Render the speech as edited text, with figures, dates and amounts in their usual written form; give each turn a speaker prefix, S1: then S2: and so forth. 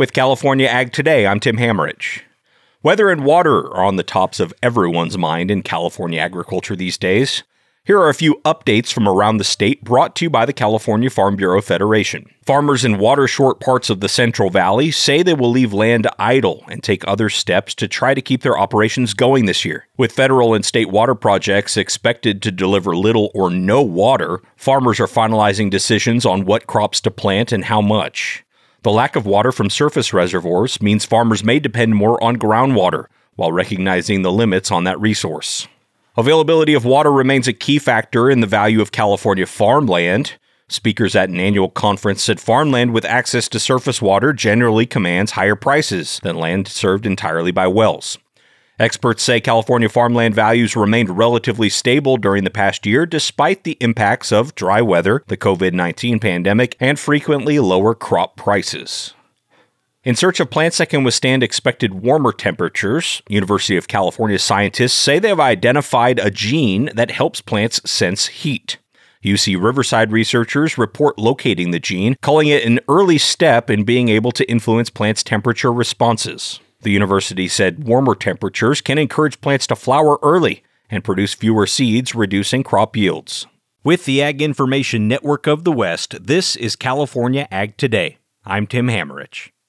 S1: With California Ag Today, I'm Tim Hammerich. Weather and water are on the tops of everyone's mind in California agriculture these days. Here are a few updates from around the state brought to you by the California Farm Bureau Federation. Farmers in water-short parts of the Central Valley say they will leave land idle and take other steps to try to keep their operations going this year. With federal and state water projects expected to deliver little or no water, farmers are finalizing decisions on what crops to plant and how much. The lack of water from surface reservoirs means farmers may depend more on groundwater, while recognizing the limits on that resource. Availability of water remains a key factor in the value of California farmland. Speakers at an annual conference said farmland with access to surface water generally commands higher prices than land served entirely by wells. Experts say California farmland values remained relatively stable during the past year despite the impacts of dry weather, the COVID-19 pandemic, and frequently lower crop prices. In search of plants that can withstand expected warmer temperatures, University of California scientists say they have identified a gene that helps plants sense heat. UC Riverside researchers report locating the gene, calling it an early step in being able to influence plants' temperature responses. The university said warmer temperatures can encourage plants to flower early and produce fewer seeds, reducing crop yields. With the Ag Information Network of the West, this is California Ag Today. I'm Tim Hammerich.